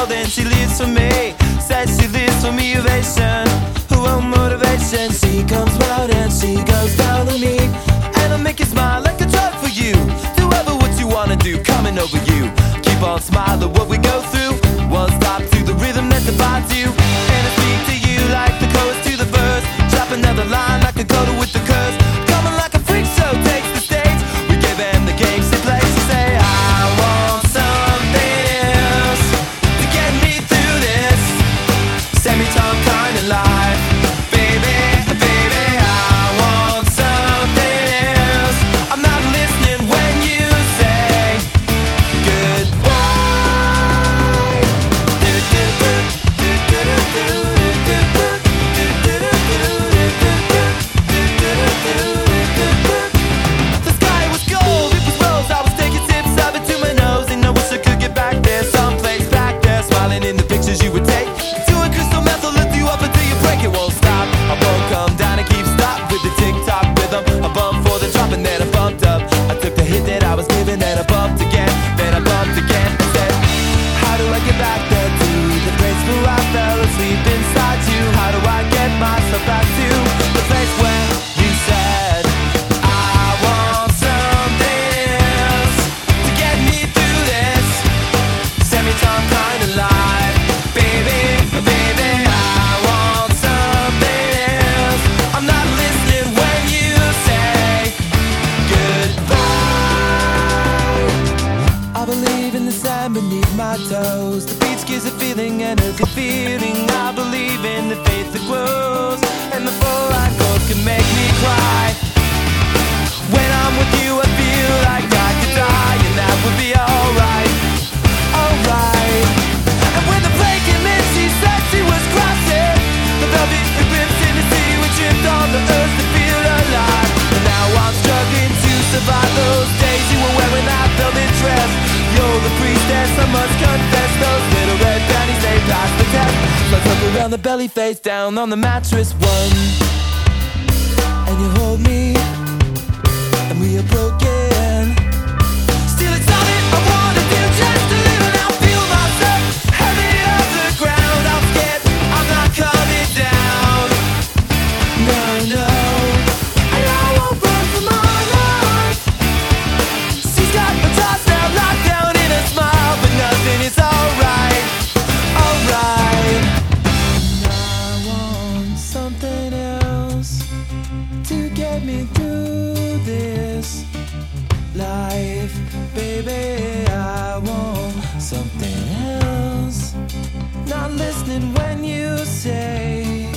world and she lives for me. Says she lives for me, ovation, her own motivation. She comes round and she goes down on me, and I'll make you smile like a drug for you. Do ever what you wanna do, coming over you. Keep on smiling what we go through. One stop to the rhythm that divides you, and I speak to you like the chorus to the verse. Drop another line like a coda with the curse. Coming like a freak show takes the stage. We give them the game she plays. She say I want something else to get me through this semi-tongue kind of life. Baby, baby, I want something else. I'm not listening when you say goodbye. The sky was gold, it was rose. I was taking sips of it to my nose, and I wish I could get back there, someplace back there, smiling in the pictures you would take. Doing crystal meth will lift you up until you break. It won't stop. I won't come down and keep stop with the tick-tock rhythm. I bumped for the drop and then I bumped up. I took the hit that I was given, then I bumped again, then I bumped again. I said, how do I get back there to the place where I fell asleep inside you? How do I get myself back to the place where you said I want something else to get me through this semi-tongue kind of life? Baby, baby, I want something else. I'm not listening when you say goodbye. I believe in the sand beneath my toes. The beach gives a feeling and a good feeling. I believe in the faith that grows, and the full life goals can make me cry. When I'm with you I feel like I could die, and that would be alright, alright. And when the plane came in she said she was crossing the velvet ribbons in the sea. We tripped on the earth to feel alive, and now I'm struggling to survive those days you were wearing that velvet dress. You're the priestess, I must confess. Those little red panties, they passed the test. So I took around the belly, face down on the mattress one, and you hold me, and we are broken. Still it's all that I wanna do, just to live and I'll feel myself heavy off the ground. I'm scared, I'm not coming down. No, no, and I won't run from my life. She's got my thoughts now locked down in a smile, but nothing is alright, alright. And I want something else to get me through this life. Baby, I want something else. Not listening when you say